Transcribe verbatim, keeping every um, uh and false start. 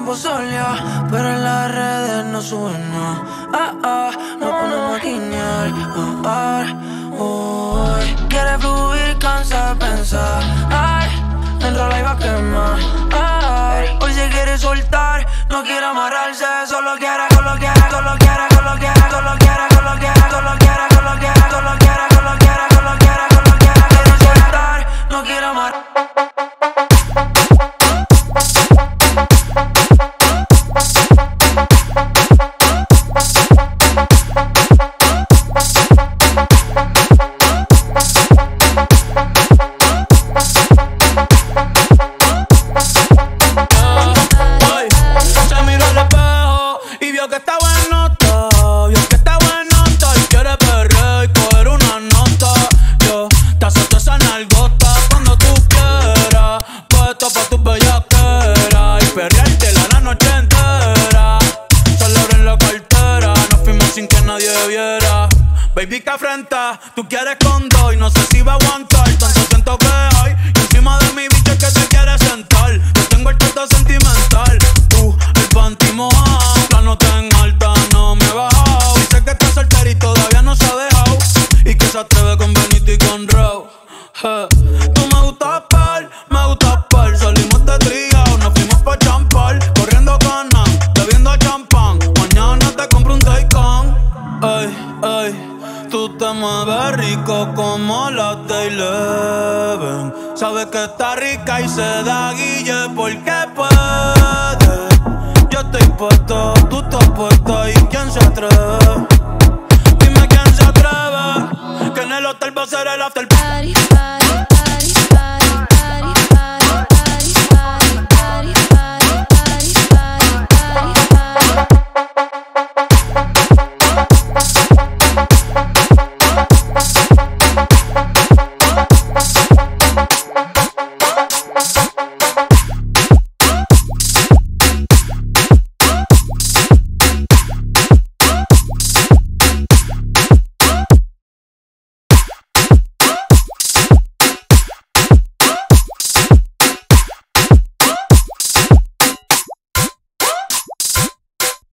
tiempo soleado, pero en las redes no suben nada. Ah, ah, nos ponemos a guiñar. Ah, ah, uy. Quiere fluir, cansa de pensar. Ay, enrola y va a quemar. Ay, hoy se quiere soltar, no quiere amarrarse, solo quiere, solo quiere, solo quiere, solo quiere, solo quiere, solo quiere, solo quiere, solo quiere, solo quiere, solo quiere, solo quiere, solo quiere, quiere soltar, no quiere amarrar. Baby, que afrenta, tú quieres con dos y no sé si va a aguantar. Tanto siento que hay y encima de mi bicho es que te quieres sentar. Yo tengo el trato sentimental, tú el panty mojado, la nota en alta no me he bajado. Dice que está soltera y todavía no se ha dejado y que se atreve con Benito y con Raw. Hey. Tú me gustas par, me gustas par. Salimos de trío, nos fuimos pa' champar, corriendo canas, bebiendo champán. Mañana te compro un Taycan. Ay, ay. Tú te mueves rico como las de Eleven. Sabes que está rica y se da guille porque puede. Yo estoy puesto, tú estás puesta y ¿quién se atreve? Dime quién se atreve, que en el hotel va a ser el after party.